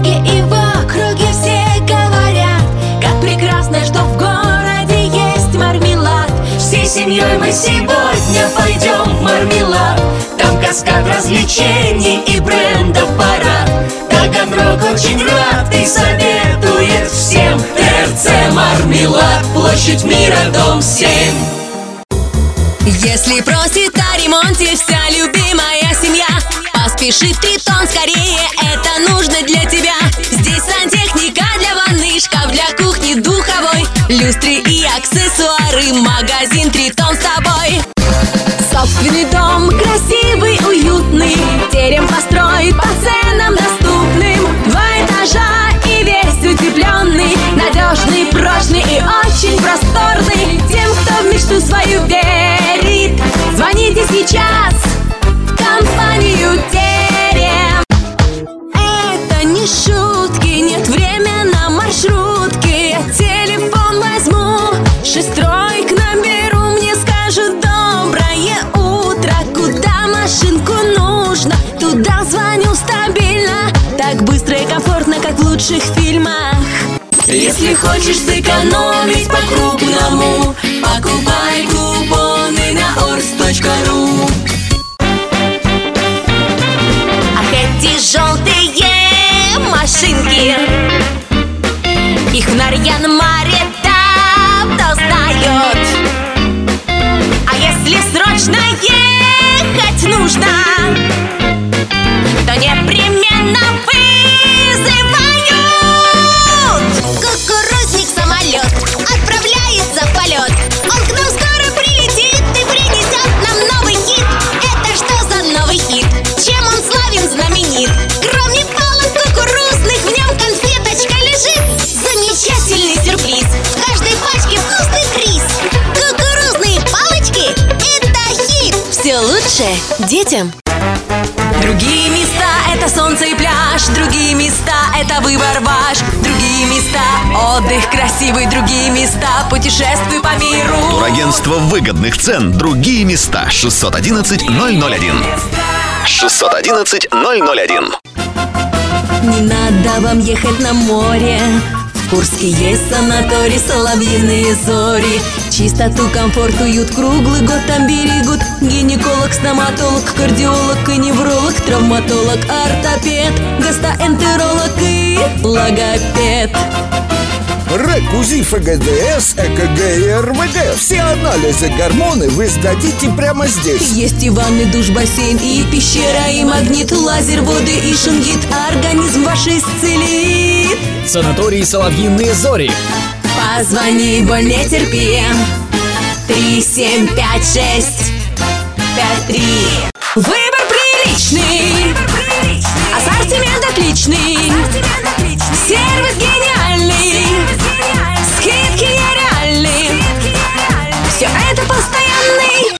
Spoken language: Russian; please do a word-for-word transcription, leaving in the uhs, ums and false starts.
дороге и в округе все говорят, как прекрасно, что в городе есть Мармелад. Всей семьей мы сегодня пойдем в Мармелад. Там каскад развлечений и брендов парад. Таганрог очень рад и советует всем. ТРЦ Мармелад, площадь Мира, дом семь. Если просит о ремонте вся любимая семья, поспеши в Тритон скорее, это нужно для тебя. Здесь сантехника для ванны, шкаф для кухни духовой, люстры и аксессуары, магазин Тритон с тобой. Собственный дом, красивый, уютный, терем построит по ценам доступным. Два этажа и весь утепленный, надежный, прочный и очень просторный. Тем, кто в мечту свою верит, звоните сейчас в компанию Терем. Это не шутки, нет времени на маршрутки. Я телефон возьму, шестройк наберу, мне скажут доброе утро. Куда машинку нужно, туда звоню стабильно. Так быстро и комфортно, как в лучших фильмах. Если хочешь сэкономить по-крупному, покупай купоны на орс точка ру. Ах, эти желтые машинки, их в Нарьян-Маре давно знают. А если срочно ехать нужно, то непременно вызывают. Кукурузник самолет отправляется в полет. Он к нам скоро прилетит и принесет нам новый хит. Это что за новый хит? Чем он славен, знаменит? Кроме палок кукурузных, в нем конфеточка лежит. Замечательный сюрприз, в каждой пачке вкусный приз. Кукурузные палочки – это хит. Все лучше детям. Другие места – это солнце и пляж. Другие места – это выбор ваш. Другие места – отдых красивый. Другие места – путешествуй по миру. Турагентство выгодных цен. Другие места. шестьсот одиннадцать ноль ноль один. шестьсот одиннадцать ноль ноль один. Не надо вам ехать на море. В Курске есть санаторий, соловьиные зори. Чистоту, комфорт, уют круглый год там берегут. Гинеколог, стоматолог, кардиолог и невролог, травматолог, ортопед, гастроэнтеролог и логопед. РЭК, УЗИ, ФГДС, ЭКГ и РВГ. Все анализы, гормоны вы сдадите прямо здесь. Есть и ванны, душ, бассейн, и пещера, и магнит, лазер, воды и шунгит. Организм ваш исцелит. Санаторий «Соловьиные зори». Позвони, боль не терпи. Три семь пять шесть пять три. Выбор!